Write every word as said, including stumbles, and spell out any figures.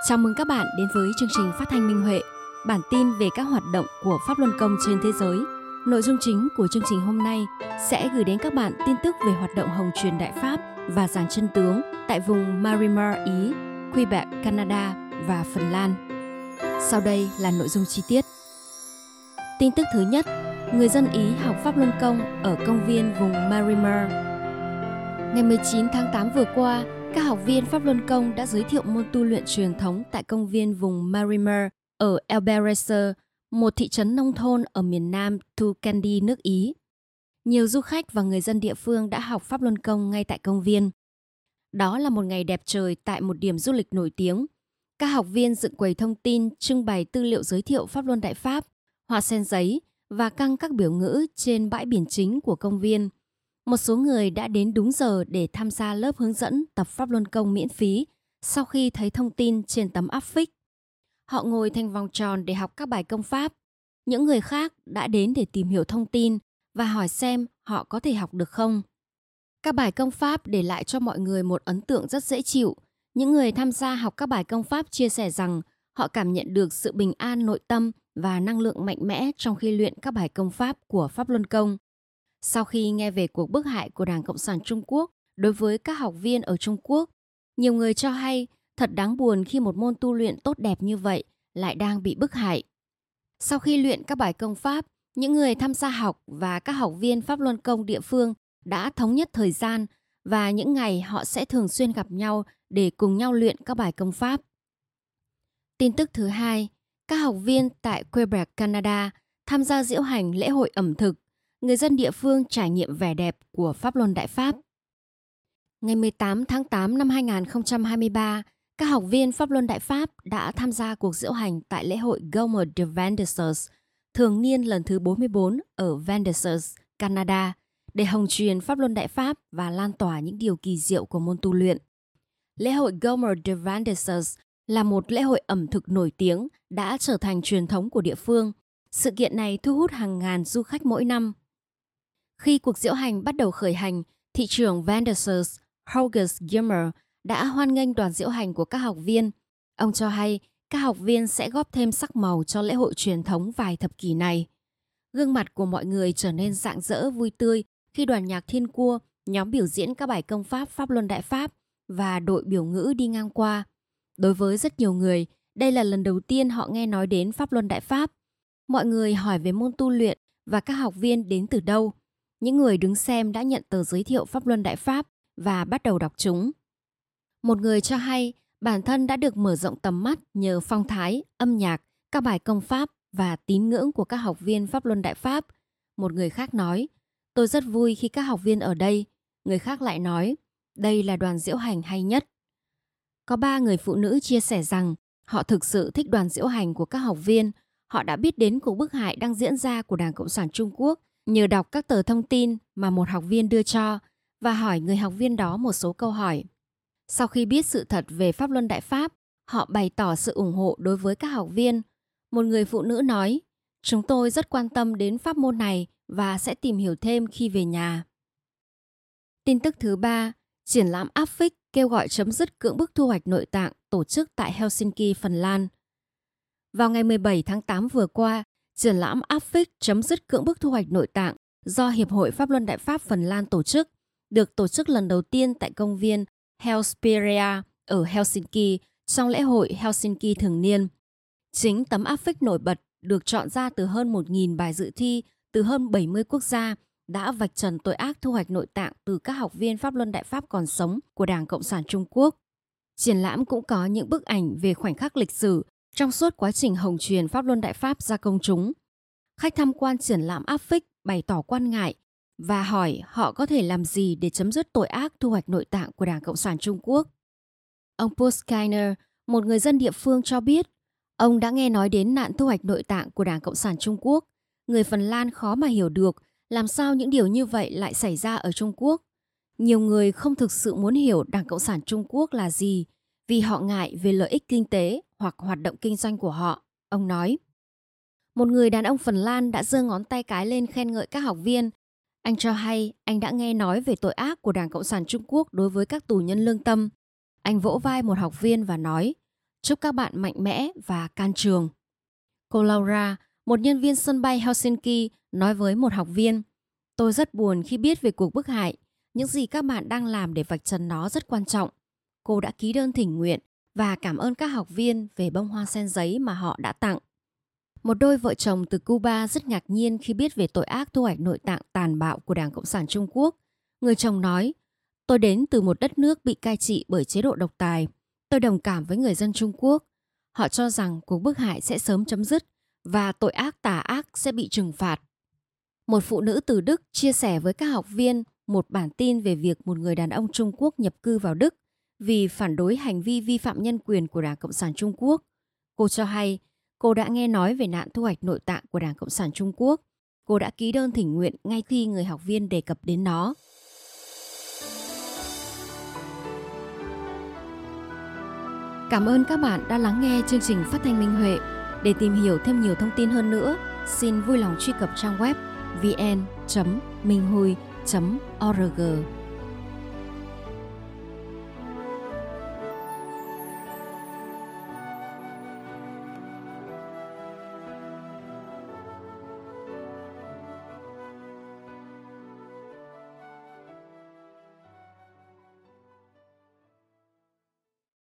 Chào mừng các bạn đến với chương trình phát thanh Minh Huệ, bản tin về các hoạt động của Pháp Luân Công trên thế giới. Nội dung chính của chương trình hôm nay sẽ gửi đến các bạn tin tức về hoạt động Hồng truyền Đại Pháp và giảng chân tướng tại vùng Marimar, Ý, Quebec, Canada và Phần Lan. Sau đây là nội dung chi tiết. Tin tức thứ nhất, người dân Ý học Pháp Luân Công ở công viên vùng Marimar. Ngày mười chín tháng tám vừa qua, các học viên Pháp Luân Công đã giới thiệu môn tu luyện truyền thống tại công viên vùng Marimar ở Elbereser, một thị trấn nông thôn ở miền nam Tucandi, nước Ý. Nhiều du khách và người dân địa phương đã học Pháp Luân Công ngay tại công viên. Đó là một ngày đẹp trời tại một điểm du lịch nổi tiếng. Các học viên dựng quầy thông tin, trưng bày tư liệu giới thiệu Pháp Luân Đại Pháp, hoa sen giấy và căng các biểu ngữ trên bãi biển chính của công viên. Một số người đã đến đúng giờ để tham gia lớp hướng dẫn tập Pháp Luân Công miễn phí sau khi thấy thông tin trên tấm áp phích. Họ ngồi thành vòng tròn để học các bài công pháp. Những người khác đã đến để tìm hiểu thông tin và hỏi xem họ có thể học được không. Các bài công pháp để lại cho mọi người một ấn tượng rất dễ chịu. Những người tham gia học các bài công pháp chia sẻ rằng họ cảm nhận được sự bình an nội tâm và năng lượng mạnh mẽ trong khi luyện các bài công pháp của Pháp Luân Công. Sau khi nghe về cuộc bức hại của Đảng Cộng sản Trung Quốc đối với các học viên ở Trung Quốc, nhiều người cho hay thật đáng buồn khi một môn tu luyện tốt đẹp như vậy lại đang bị bức hại. Sau khi luyện các bài công pháp, những người tham gia học và các học viên Pháp Luân Công địa phương đã thống nhất thời gian và những ngày họ sẽ thường xuyên gặp nhau để cùng nhau luyện các bài công pháp. Tin tức thứ hai, các học viên tại Quebec, Canada tham gia diễu hành lễ hội ẩm thực. Người dân địa phương trải nghiệm vẻ đẹp của Pháp Luân Đại Pháp. Ngày mười tám tháng tám năm hai nghìn không trăm hai mươi ba, các học viên Pháp Luân Đại Pháp đã tham gia cuộc diễu hành tại lễ hội Gourmet de Vendesseurs, thường niên lần thứ bốn mươi bốn ở Vendesseurs, Canada, để hồng truyền Pháp Luân Đại Pháp và lan tỏa những điều kỳ diệu của môn tu luyện. Lễ hội Gourmet de Vendesseurs là một lễ hội ẩm thực nổi tiếng đã trở thành truyền thống của địa phương. Sự kiện này thu hút hàng ngàn du khách mỗi năm. Khi cuộc diễu hành bắt đầu khởi hành, thị trưởng Vendesseurs, Hugues Gilmer, đã hoan nghênh đoàn diễu hành của các học viên. Ông cho hay các học viên sẽ góp thêm sắc màu cho lễ hội truyền thống vài thập kỷ này. Gương mặt của mọi người trở nên rạng rỡ vui tươi khi đoàn nhạc Thiên Cua, nhóm biểu diễn các bài công pháp Pháp Luân Đại Pháp và đội biểu ngữ đi ngang qua. Đối với rất nhiều người, đây là lần đầu tiên họ nghe nói đến Pháp Luân Đại Pháp. Mọi người hỏi về môn tu luyện và các học viên đến từ đâu. Những người đứng xem đã nhận tờ giới thiệu Pháp Luân Đại Pháp và bắt đầu đọc chúng. Một người cho hay bản thân đã được mở rộng tầm mắt nhờ phong thái, âm nhạc, các bài công pháp và tín ngưỡng của các học viên Pháp Luân Đại Pháp. Một người khác nói, tôi rất vui khi các học viên ở đây. Người khác lại nói, đây là đoàn diễu hành hay nhất. Có ba người phụ nữ chia sẻ rằng họ thực sự thích đoàn diễu hành của các học viên. Họ đã biết đến cuộc bức hại đang diễn ra của Đảng Cộng sản Trung Quốc nhờ đọc các tờ thông tin mà một học viên đưa cho và hỏi người học viên đó một số câu hỏi. Sau khi biết sự thật về Pháp Luân Đại Pháp, họ bày tỏ sự ủng hộ đối với các học viên. Một người phụ nữ nói, chúng tôi rất quan tâm đến pháp môn này và sẽ tìm hiểu thêm khi về nhà. Tin tức thứ ba, triển lãm áp phích kêu gọi chấm dứt cưỡng bức thu hoạch nội tạng tổ chức tại Helsinki, Phần Lan. Vào ngày mười bảy tháng tám vừa qua, triển lãm áp phích chấm dứt cưỡng bức thu hoạch nội tạng do Hiệp hội Pháp Luân Đại Pháp Phần Lan tổ chức, được tổ chức lần đầu tiên tại công viên Hesperia ở Helsinki trong lễ hội Helsinki thường niên. Chính tấm áp phích nổi bật được chọn ra từ hơn một nghìn bài dự thi từ hơn bảy mươi quốc gia đã vạch trần tội ác thu hoạch nội tạng từ các học viên Pháp Luân Đại Pháp còn sống của Đảng Cộng sản Trung Quốc. Triển lãm cũng có những bức ảnh về khoảnh khắc lịch sử trong suốt quá trình hồng truyền Pháp Luân Đại Pháp ra công chúng. Khách tham quan triển lãm áp phích bày tỏ quan ngại và hỏi họ có thể làm gì để chấm dứt tội ác thu hoạch nội tạng của Đảng Cộng sản Trung Quốc. Ông Pushkainer, một người dân địa phương cho biết, ông đã nghe nói đến nạn thu hoạch nội tạng của Đảng Cộng sản Trung Quốc. Người Phần Lan khó mà hiểu được làm sao những điều như vậy lại xảy ra ở Trung Quốc. Nhiều người không thực sự muốn hiểu Đảng Cộng sản Trung Quốc là gì vì họ ngại về lợi ích kinh tế hoặc hoạt động kinh doanh của họ, ông nói. Một người đàn ông Phần Lan đã giơ ngón tay cái lên khen ngợi các học viên. Anh cho hay anh đã nghe nói về tội ác của Đảng Cộng sản Trung Quốc đối với các tù nhân lương tâm. Anh vỗ vai một học viên và nói, Chúc các bạn mạnh mẽ và can trường. Cô Laura, một nhân viên sân bay Helsinki, nói với một học viên: Tôi rất buồn khi biết về cuộc bức hại. Những gì các bạn đang làm để vạch trần nó rất quan trọng. Cô đã ký đơn thỉnh nguyện và cảm ơn các học viên về bông hoa sen giấy mà họ đã tặng. Một đôi vợ chồng từ Cuba rất ngạc nhiên khi biết về tội ác thu hoạch nội tạng tàn bạo của Đảng Cộng sản Trung Quốc. Người chồng nói: Tôi đến từ một đất nước bị cai trị bởi chế độ độc tài. Tôi đồng cảm với người dân Trung Quốc. Họ cho rằng cuộc bức hại sẽ sớm chấm dứt và tội ác tà ác sẽ bị trừng phạt. Một phụ nữ từ Đức chia sẻ với các học viên một bản tin về việc một người đàn ông Trung Quốc nhập cư vào Đức vì phản đối hành vi vi phạm nhân quyền của Đảng Cộng sản Trung Quốc. Cô cho hay cô đã nghe nói về nạn thu hoạch nội tạng của Đảng Cộng sản Trung Quốc. Cô đã ký đơn thỉnh nguyện ngay khi người học viên đề cập đến nó. Cảm ơn các bạn đã lắng nghe chương trình phát thanh Minh Huệ. Để tìm hiểu thêm nhiều thông tin hơn nữa, xin vui lòng truy cập trang web vn chấm minh hui chấm org.